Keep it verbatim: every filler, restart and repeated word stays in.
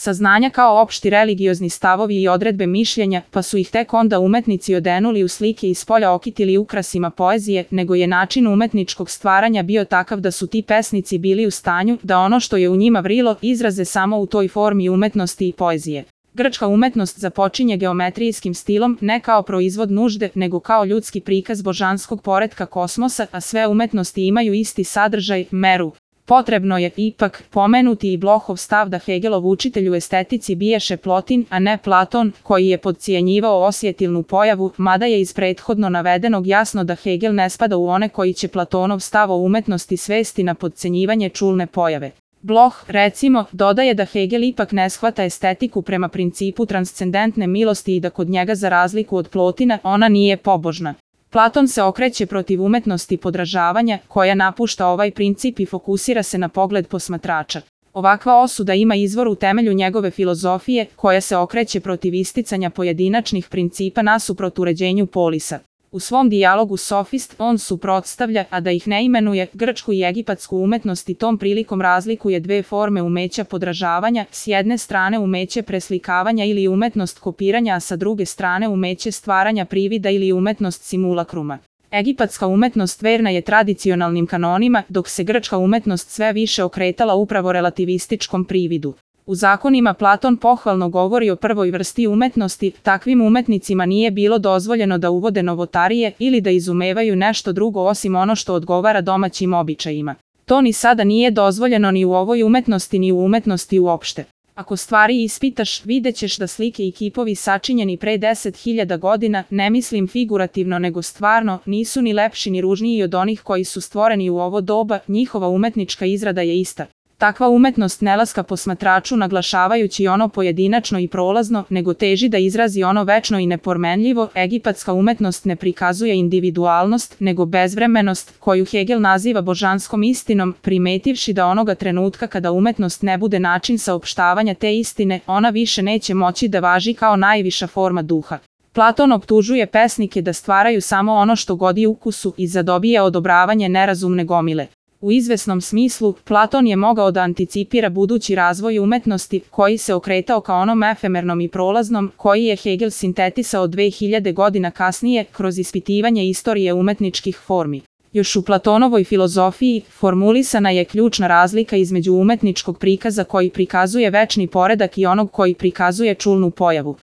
saznanja kao opšti religiozni stavovi i odredbe mišljenja, pa su ih tek onda umetnici odenuli u slike i spolja okitili ukrasima poezije, nego je način umetničkog stvaranja bio takav da su ti pesnici bili u stanju da ono što je u njima vrilo izraze samo u toj formi umetnosti i poezije. Grčka umetnost započinje geometrijskim stilom ne kao proizvod nužde, nego kao ljudski prikaz božanskog poretka kosmosa, a sve umetnosti imaju isti sadržaj, meru. Potrebno je, ipak, pomenuti i Blohov stav da Hegelov učitelj u estetici biješe Plotin, a ne Platon, koji je podcijenjivao osjetilnu pojavu, mada je iz prethodno navedenog jasno da Hegel ne spada u one koji će Platonov stav o umetnosti svesti na podcenjivanje čulne pojave. Bloch, recimo, dodaje da Hegel ipak ne shvata estetiku prema principu transcendentne milosti i da kod njega za razliku od Plotina ona nije pobožna. Platon se okreće protiv umetnosti podražavanja, koja napušta ovaj princip i fokusira se na pogled posmatrača. Ovakva osuda ima izvor u temelju njegove filozofije, koja se okreće protiv isticanja pojedinačnih principa nasuprot uređenju polisa. U svom dijalogu Sofist on suprotstavlja, a da ih ne imenuje, grčku i egipatsku umetnost i tom prilikom razlikuje dve forme umeća podražavanja, s jedne strane umeće preslikavanja ili umetnost kopiranja, a sa druge strane umeće stvaranja privida ili umetnost simulakruma. Egipatska umetnost verna je tradicionalnim kanonima, dok se grčka umetnost sve više okretala upravo relativističkom prividu. U zakonima Platon pohvalno govori o prvoj vrsti umetnosti, takvim umetnicima nije bilo dozvoljeno da uvode novotarije ili da izumevaju nešto drugo osim ono što odgovara domaćim običajima. To ni sada nije dozvoljeno ni u ovoj umetnosti ni u umetnosti uopšte. Ako stvari ispitaš, vidjet ćeš da slike i kipovi sačinjeni pre deset hiljada godina, ne mislim figurativno nego stvarno, nisu ni lepši ni ružniji od onih koji su stvoreni u ovo doba, njihova umetnička izrada je ista. Takva umetnost ne laska posmatraču naglašavajući ono pojedinačno i prolazno, nego teži da izrazi ono večno i nepromenljivo. Egipatska umetnost ne prikazuje individualnost, nego bezvremenost, koju Hegel naziva božanskom istinom, primetivši da onoga trenutka kada umetnost ne bude način saopštavanja te istine, ona više neće moći da važi kao najviša forma duha. Platon optužuje pesnike da stvaraju samo ono što godi ukusu i zadobije odobravanje nerazumne gomile. U izvesnom smislu, Platon je mogao da anticipira budući razvoj umetnosti, koji se okretao ka onom efemernom i prolaznom, koji je Hegel sintetisao dve hiljade godina kasnije, kroz ispitivanje istorije umetničkih formi. Još u Platonovoj filozofiji formulisana je ključna razlika između umetničkog prikaza koji prikazuje večni poredak i onog koji prikazuje čulnu pojavu.